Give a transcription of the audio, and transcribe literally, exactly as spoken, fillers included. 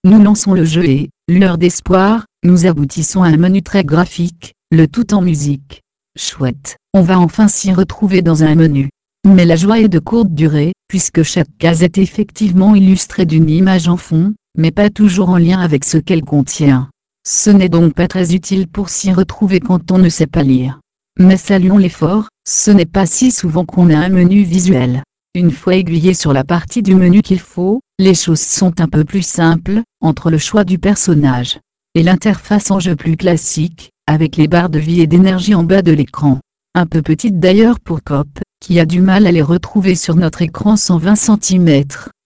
Nous lançons le jeu et, lueur d'espoir, nous aboutissons à un menu très graphique, le tout en musique. Chouette, on va enfin s'y retrouver dans un menu. Mais la joie est de courte durée, puisque chaque case est effectivement illustrée d'une image en fond, mais pas toujours en lien avec ce qu'elle contient. Ce n'est donc pas très utile pour s'y retrouver quand on ne sait pas lire. Mais saluons l'effort, ce n'est pas si souvent qu'on a un menu visuel. Une fois aiguillé sur la partie du menu qu'il faut, les choses sont un peu plus simples, entre le choix du personnage et l'interface en jeu plus classique, avec les barres de vie et d'énergie en bas de l'écran. Un peu petite d'ailleurs pour Cop, qui a du mal à les retrouver sur notre écran cent vingt centimètres.